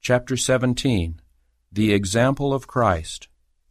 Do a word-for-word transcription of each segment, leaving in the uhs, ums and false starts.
Chapter seventeen. The Example of Christ.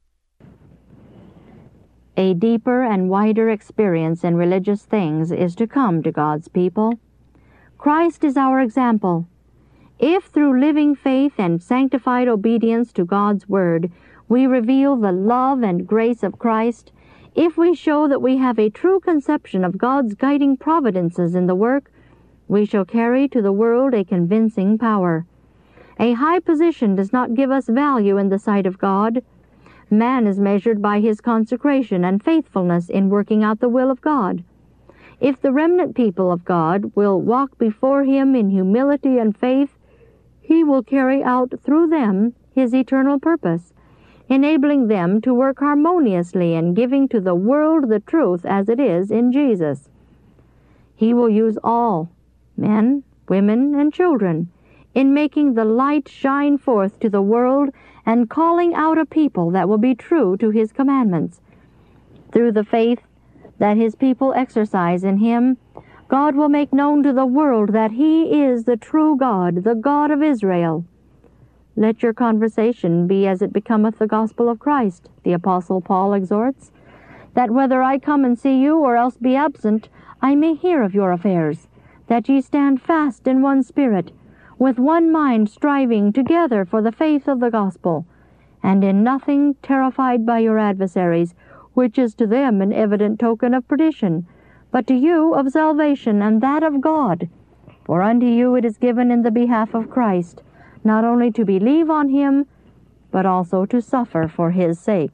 A deeper and wider experience in religious things is to come to God's people. Christ is our example. If through living faith and sanctified obedience to God's Word we reveal the love and grace of Christ, if we show that we have a true conception of God's guiding providences in the work, we shall carry to the world a convincing power. A high position does not give us value in the sight of God. Man is measured by his consecration and faithfulness in working out the will of God. If the remnant people of God will walk before Him in humility and faith, He will carry out through them His eternal purpose, enabling them to work harmoniously in giving to the world the truth as it is in Jesus. He will use all, men, women, and children, in making the light shine forth to the world and calling out a people that will be true to His commandments. Through the faith that His people exercise in Him, God will make known to the world that He is the true God, the God of Israel. Let your conversation be as it becometh the gospel of Christ, the Apostle Paul exhorts, that whether I come and see you or else be absent, I may hear of your affairs, that ye stand fast in one spirit, with one mind striving together for the faith of the gospel, and in nothing terrified by your adversaries, which is to them an evident token of perdition, but to you of salvation, and that of God. For unto you it is given in the behalf of Christ, not only to believe on Him, but also to suffer for His sake.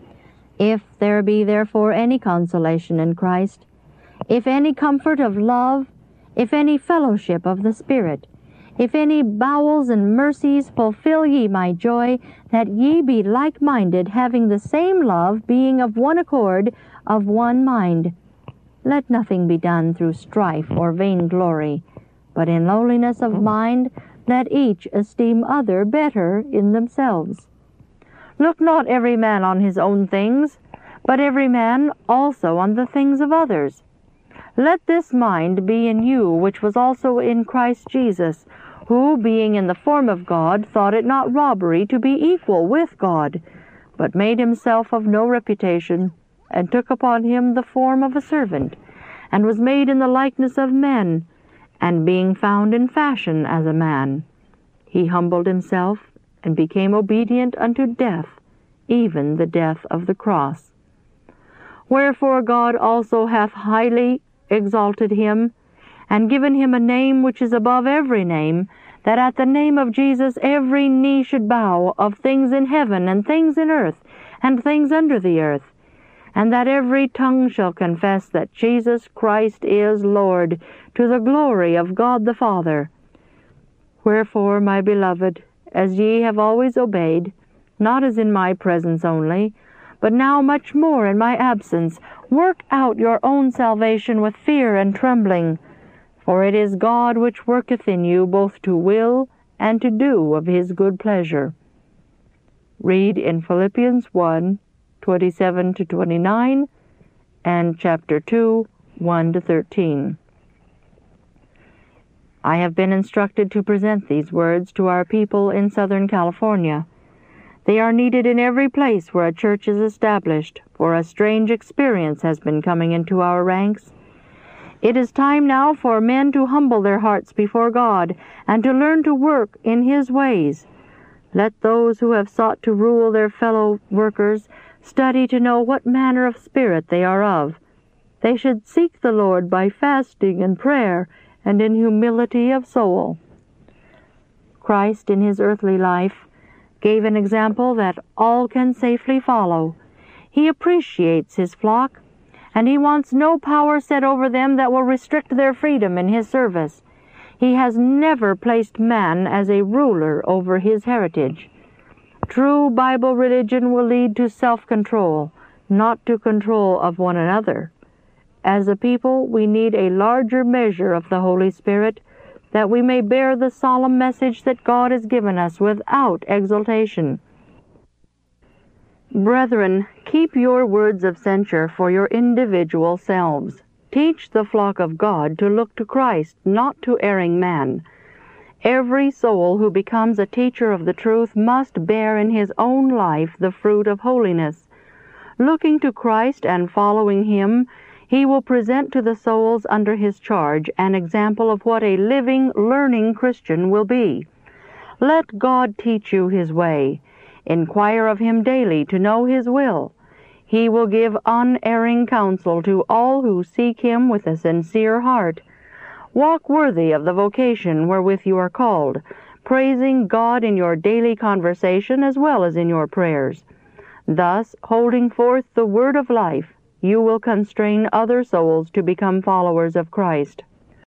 If there be therefore any consolation in Christ, if any comfort of love, if any fellowship of the Spirit, if any bowels and mercies, fulfill ye my joy, that ye be like-minded, having the same love, being of one accord, of one mind. Let nothing be done through strife or vainglory, but in lowliness of mind let each esteem other better in themselves. Look not every man on his own things, but every man also on the things of others. Let this mind be in you, which was also in Christ Jesus, who, being in the form of God, thought it not robbery to be equal with God, but made himself of no reputation, and took upon him the form of a servant, and was made in the likeness of men, and being found in fashion as a man, he humbled himself, and became obedient unto death, even the death of the cross. Wherefore God also hath highly exalted him, and given him a name which is above every name, that at the name of Jesus every knee should bow, of things in heaven, and things in earth, and things under the earth, and that every tongue shall confess that Jesus Christ is Lord, to the glory of God the Father. Wherefore, my beloved, as ye have always obeyed, not as in my presence only, but now much more in my absence, work out your own salvation with fear and trembling. For it is God which worketh in you both to will and to do of His good pleasure. Read in Philippians one, twenty-seven to twenty-nine, and chapter two, one to thirteen. I have been instructed to present these words to our people in Southern California. They are needed in every place where a church is established, for a strange experience has been coming into our ranks. It is time now for men to humble their hearts before God, and to learn to work in His ways. Let those who have sought to rule their fellow workers study to know what manner of spirit they are of. They should seek the Lord by fasting and prayer, and in humility of soul. Christ in His earthly life gave an example that all can safely follow. He appreciates His flock, and He wants no power set over them that will restrict their freedom in His service. He has never placed man as a ruler over His heritage. True Bible religion will lead to self-control, not to control of one another. As a people, we need a larger measure of the Holy Spirit, that we may bear the solemn message that God has given us without exultation. Brethren, keep your words of censure for your individual selves. Teach the flock of God to look to Christ, not to erring man. Every soul who becomes a teacher of the truth must bear in his own life the fruit of holiness. Looking to Christ and following him, he will present to the souls under his charge an example of what a living, learning Christian will be. Let God teach you his way. Inquire of him daily to know his will. He will give unerring counsel to all who seek him with a sincere heart. Walk worthy of the vocation wherewith you are called, praising God in your daily conversation as well as in your prayers. Thus, holding forth the word of life, you will constrain other souls to become followers of Christ.